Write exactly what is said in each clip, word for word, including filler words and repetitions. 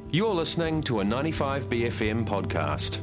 You're listening to a ninety-five B F M podcast.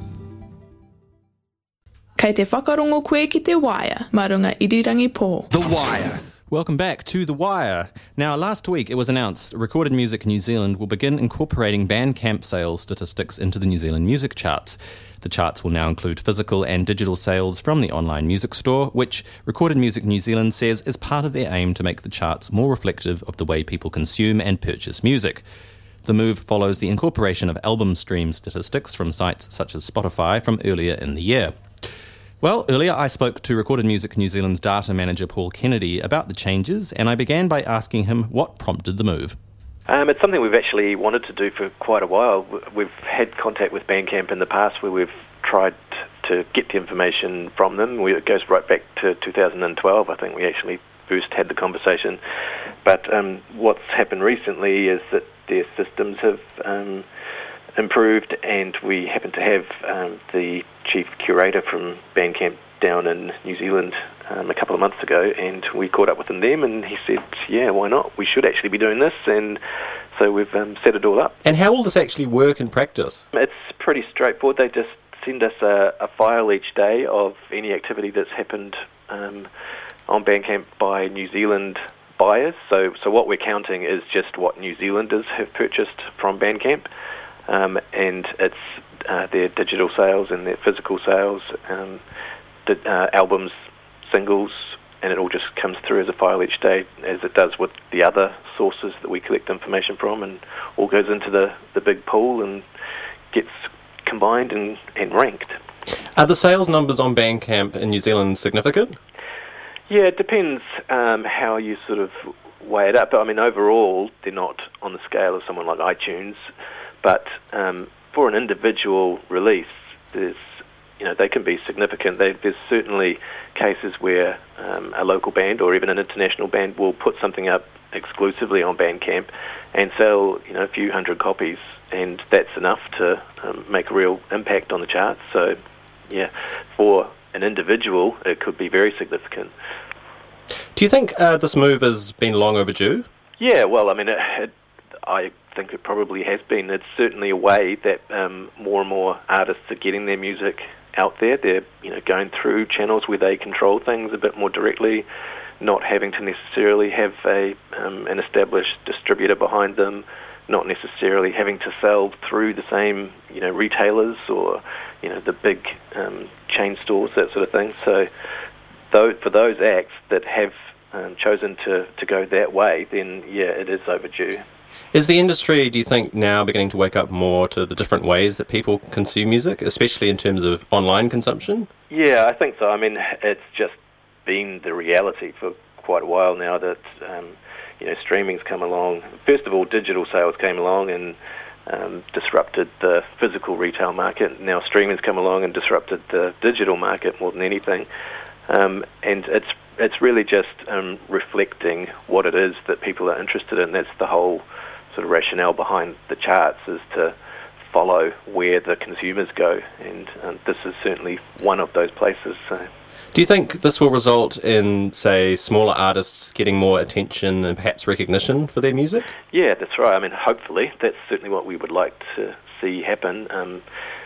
Kei te whakarongo koe ki te Wire, marunga irirangi pō. The Wire. Welcome back to The Wire. Now, last week it was announced Recorded Music New Zealand will begin incorporating Bandcamp sales statistics into the New Zealand music charts. The charts will now include physical and digital sales from the online music store, which Recorded Music New Zealand says is part of their aim to make the charts more reflective of the way people consume and purchase music. The move follows the incorporation of album stream statistics from sites such as Spotify from earlier in the year. Well, earlier I spoke to Recorded Music New Zealand's data manager Paul Kennedy about the changes, and I began by asking him what prompted the move. Um, it's something we've actually wanted to do for quite a while. We've had contact with Bandcamp in the past where we've tried to get the information from them. We, it goes right back to two thousand twelve, I think we actually first had the conversation. But um, what's happened recently is that their systems have um, improved, and we happen to have um, the chief curator from Bandcamp down in New Zealand um, a couple of months ago, and we caught up with him then, and he said, yeah, why not? We should actually be doing this, and so we've um, set it all up. And how will this actually work in practice? It's pretty straightforward. They just send us a, a file each day of any activity that's happened um, on Bandcamp by New Zealand buyers. So, so what we're counting is just what New Zealanders have purchased from Bandcamp, um, and it's uh, their digital sales and their physical sales, um, the, uh, albums, singles, and it all just comes through as a file each day, as it does with the other sources that we collect information from, and all goes into the, the big pool and gets combined and, and ranked. Are the sales numbers on Bandcamp in New Zealand significant? Yeah, it depends um, how you sort of weigh it up. I mean, overall, they're not on the scale of someone like iTunes, but um, for an individual release, there's, you know, they can be significant. They, there's certainly cases where um, a local band or even an international band will put something up exclusively on Bandcamp and sell, you know, a few hundred copies, and that's enough to um, make a real impact on the charts. So, yeah, for an individual, it could be very significant. Do you think uh, this move has been long overdue? Yeah, well, I mean, it, it, I think it probably has been. It's certainly a way that um, more and more artists are getting their music out there. They're, you know, going through channels where they control things a bit more directly, not having to necessarily have a um, an established distributor behind them, not necessarily having to sell through the same, you know, retailers or, you know, the big um, chain stores, that sort of thing. So though, for those acts that have um, chosen to, to go that way, then, yeah, it is overdue. Is the industry, do you think, now beginning to wake up more to the different ways that people consume music, especially in terms of online consumption? Yeah, I think so. I mean, it's just been the reality for quite a while now that, um, you know, streaming's come along. First of all, digital sales came along and um, disrupted the physical retail market. Now streaming's come along and disrupted the digital market more than anything. Um, and it's it's really just um, reflecting what it is that people are interested in. That's the whole sort of rationale behind the charts, is to follow where the consumers go, and um, this is certainly one of those places. So. Do you think this will result in, say, smaller artists getting more attention and perhaps recognition for their music? Yeah, that's right. I mean, hopefully, that's certainly what we would like to see happen. Um,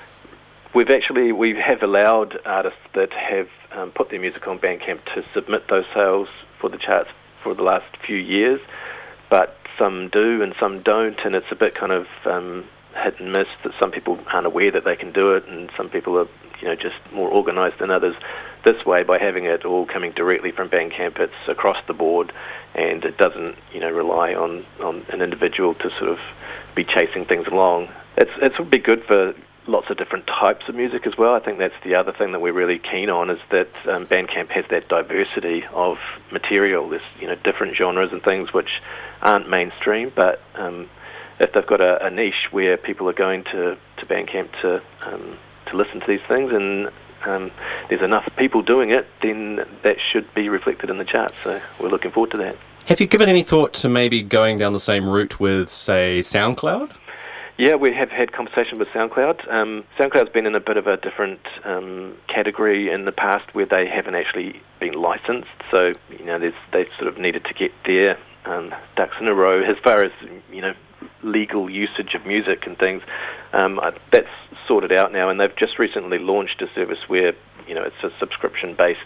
we've actually, we have allowed artists that have um, put their music on Bandcamp to submit those sales for the charts for the last few years, but some do and some don't, and it's a bit kind of um, hit and miss, that some people aren't aware that they can do it, and some people are, you know, just more organised than others. This way, by having it all coming directly from Bandcamp, it's across the board, and it doesn't, you know, rely on, on an individual to sort of be chasing things along. It's it would be good for lots of different types of music as well. I think that's the other thing that we're really keen on, is that um, Bandcamp has that diversity of material. There's, you know, different genres and things which aren't mainstream, but um, if they've got a, a niche where people are going to, to Bandcamp to um, to listen to these things, and um, there's enough people doing it, then that should be reflected in the charts. So we're looking forward to that. Have you given any thought to maybe going down the same route with, say, SoundCloud? Yeah, we have had conversation with SoundCloud. Um, SoundCloud's been in a bit of a different um, category in the past, where they haven't actually been licensed. So, you know, they sort of needed to get their um, ducks in a row as far as, you know, legal usage of music and things. Um, I, that's sorted out now, and they've just recently launched a service where, you know, it's a subscription-based.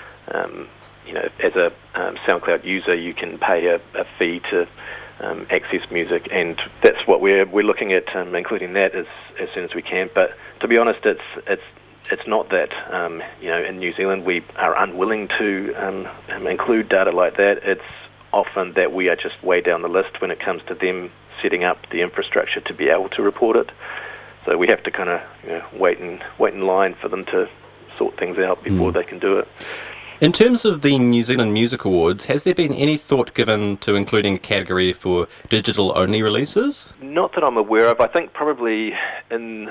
Um, you know, as a um, SoundCloud user, you can pay a, a fee to um, access music, and that's what we're we're looking at, um, including that as as soon as we can. But to be honest, it's it's it's not that. Um, you know, in New Zealand, we are unwilling to um, include data like that. It's often that we are just way down the list when it comes to them setting up the infrastructure to be able to report it. So we have to kind of, you know, wait and wait in line for them to sort things out before mm. they can do it. In terms of the New Zealand Music Awards, has there been any thought given to including a category for digital-only releases? Not that I'm aware of. I think probably in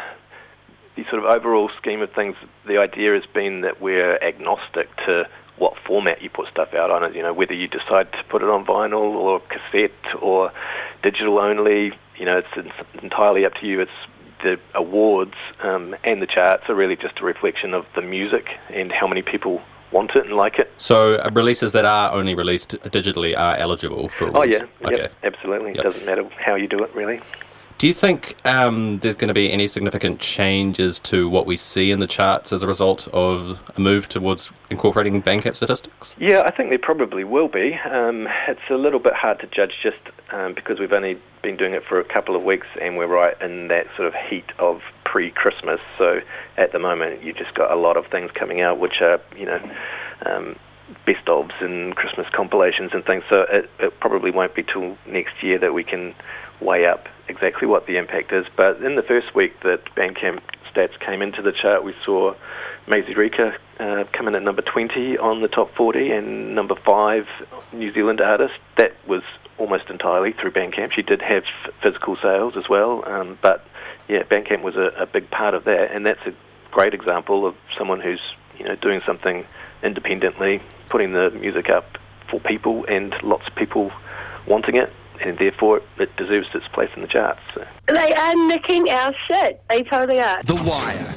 the sort of overall scheme of things, the idea has been that we're agnostic to what format you put stuff out on it. You know, whether you decide to put it on vinyl or cassette or digital only, you know, it's entirely up to you. It's the awards um, and the charts are really just a reflection of the music and how many people want it and like it. So uh, releases that are only released digitally are eligible for awards? Oh yeah, okay. Yep, absolutely. Yep. It doesn't matter how you do it, really. Do you think um, there's going to be any significant changes to what we see in the charts as a result of a move towards incorporating Bandcamp statistics? Yeah, I think there probably will be. Um, it's a little bit hard to judge just um, because we've only been doing it for a couple of weeks and we're right in that sort of heat of pre-Christmas. So at the moment you've just got a lot of things coming out which are, you know, um, best ofs and Christmas compilations and things. So it, it probably won't be till next year that we can weigh up exactly what the impact is. But in the first week that Bandcamp stats came into the chart, we saw Maisie Rika uh, come in at number twenty on the top forty and number five New Zealand artist. That was almost entirely through Bandcamp. She did have physical sales as well, um, but yeah, Bandcamp was a, a big part of that, and that's a great example of someone who's, you know, doing something independently, putting the music up for people and lots of people wanting it, and therefore it deserves its place in the charts. So. They are nicking our shit. They totally are. The Wire.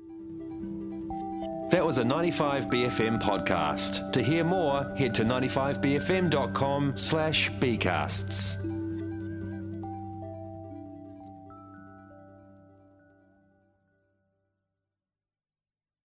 That was a ninety-five B F M podcast. To hear more, head to ninety-five b f m dot com slash bcasts.